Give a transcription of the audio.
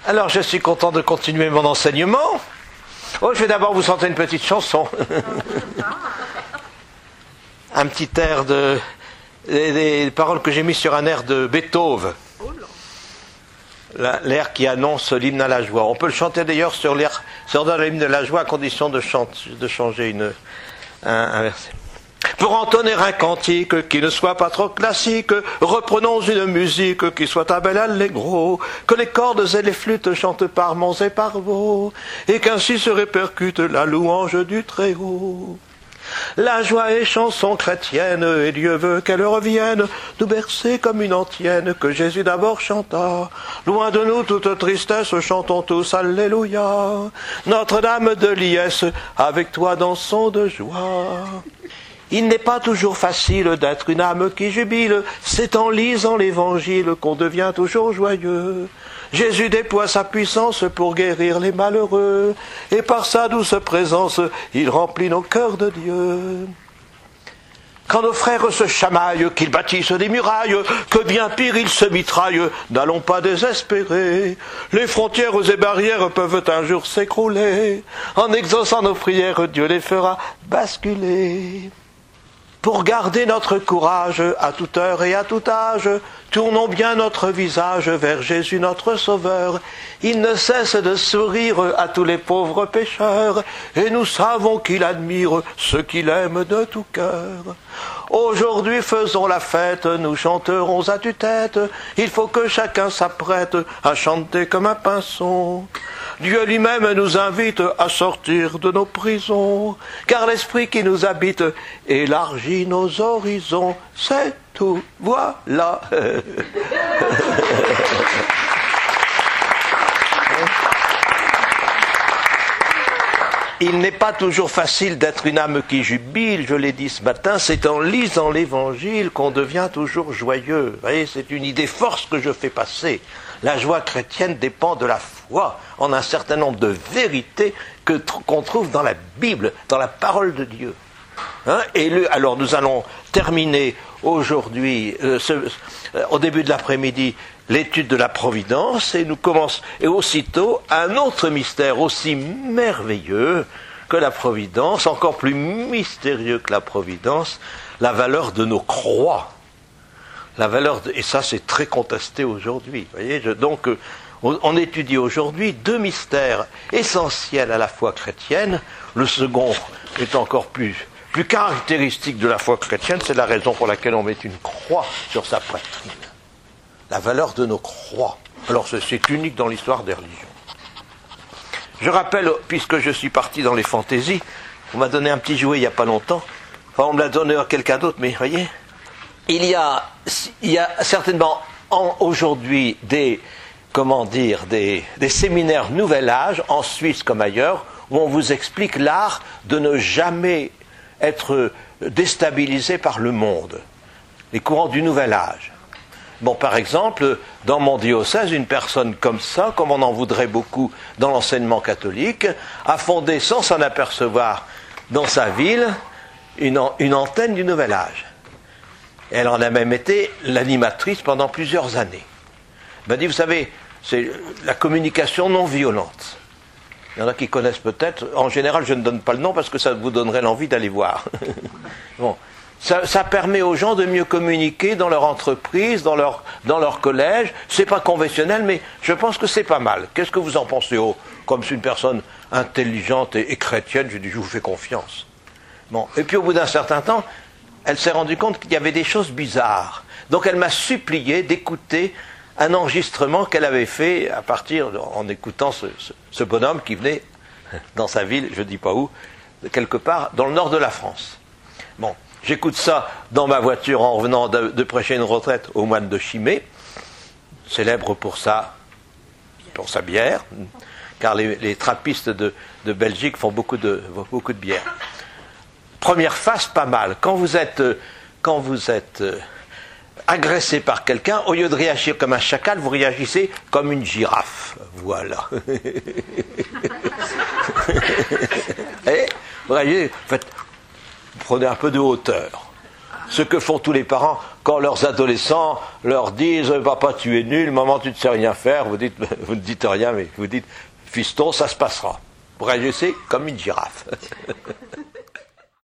Alors, je suis content de continuer mon enseignement. Oh, je vais d'abord vous chanter une petite chanson. Un petit air de... Les paroles que j'ai mises sur un air de Beethoven. L'air qui annonce l'hymne à la joie. On peut le chanter d'ailleurs sur l'hymne à la joie à condition de changer un verset. Pour entonner un cantique qui ne soit pas trop classique, reprenons une musique qui soit un bel allegro, que les cordes et les flûtes chantent par monts et par vaux, et qu'ainsi se répercute la louange du Très-Haut. La joie est chanson chrétienne, et Dieu veut qu'elle revienne, nous bercer comme une antienne que Jésus d'abord chanta. Loin de nous toute tristesse, chantons tous Alléluia. Notre-Dame de liesse, avec toi dansons de joie. Il n'est pas toujours facile d'être une âme qui jubile, c'est en lisant l'Évangile qu'on devient toujours joyeux. Jésus déploie sa puissance pour guérir les malheureux, et par sa douce présence, il remplit nos cœurs de Dieu. Quand nos frères se chamaillent, qu'ils bâtissent des murailles, que bien pire ils se mitraillent, n'allons pas désespérer. Les frontières et barrières peuvent un jour s'écrouler. En exaucant nos prières, Dieu les fera basculer. Pour garder notre courage à toute heure et à tout âge, tournons bien notre visage vers Jésus notre Sauveur. Il ne cesse de sourire à tous les pauvres pécheurs, et nous savons qu'il admire ceux qu'il aime de tout cœur. Aujourd'hui faisons la fête, nous chanterons à tue-tête, il faut que chacun s'apprête à chanter comme un pinson. Dieu lui-même nous invite à sortir de nos prisons, car l'esprit qui nous habite élargit nos horizons. C'est tout, voilà. Il n'est pas toujours facile d'être une âme qui jubile, je l'ai dit ce matin, c'est en lisant l'Évangile qu'on devient toujours joyeux. Vous voyez, c'est une idée force que je fais passer. La joie chrétienne dépend de la foi en un certain nombre de vérités qu'on trouve dans la Bible, dans la parole de Dieu. Alors nous allons terminer aujourd'hui, au début de l'après-midi, l'étude de la Providence, et nous commençons, et aussitôt, un autre mystère aussi merveilleux que la Providence, encore plus mystérieux que la Providence, la valeur de nos croix. Et ça c'est très contesté aujourd'hui. Voyez, donc on étudie aujourd'hui deux mystères essentiels à la foi chrétienne. Le second est encore plus caractéristique de la foi chrétienne, c'est la raison pour laquelle on met une croix sur sa poitrine. La valeur de nos croix. Alors c'est unique dans l'histoire des religions. Je rappelle, puisque je suis parti dans les fantaisies, on m'a donné un petit jouet il n'y a pas longtemps, enfin on me l'a donné à quelqu'un d'autre, mais voyez, il y a certainement aujourd'hui des séminaires Nouvel Âge, en Suisse comme ailleurs, où on vous explique l'art de ne jamais être déstabilisé par le monde, les courants du Nouvel Âge. Bon, par exemple, dans mon diocèse, une personne comme ça, comme on en voudrait beaucoup dans l'enseignement catholique, a fondé sans s'en apercevoir dans sa ville une antenne du Nouvel Âge. Elle en a même été l'animatrice pendant plusieurs années. Elle m'a dit, vous savez, c'est la communication non violente. Il y en a qui connaissent peut-être. En général, je ne donne pas le nom parce que ça vous donnerait l'envie d'aller voir. Bon. Ça permet aux gens de mieux communiquer dans leur entreprise, dans leur collège. C'est pas conventionnel, mais je pense que c'est pas mal. Qu'est-ce que vous en pensez? Comme c'est une personne intelligente et chrétienne, je dis, je vous fais confiance. Bon. Et puis au bout d'un certain temps, elle s'est rendue compte qu'il y avait des choses bizarres. Donc elle m'a supplié d'écouter un enregistrement qu'elle avait fait en écoutant ce bonhomme qui venait dans sa ville, je ne dis pas où, quelque part dans le nord de la France. Bon. J'écoute ça dans ma voiture en revenant de prêcher une retraite au moine de Chimay, célèbre pour sa bière, car les trappistes de Belgique font beaucoup de bière. Première phase, pas mal. Quand vous êtes agressé par quelqu'un, au lieu de réagir comme un chacal, vous réagissez comme une girafe. Voilà. Et, vous voyez, prenez un peu de hauteur. Ce que font tous les parents quand leurs adolescents leur disent « Papa, tu es nul, maman, tu ne sais rien faire », vous ne dites rien, mais vous dites « Fiston, ça se passera ». Vous réagissez comme une girafe.